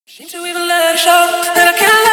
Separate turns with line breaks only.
Seem to even let it show that I can't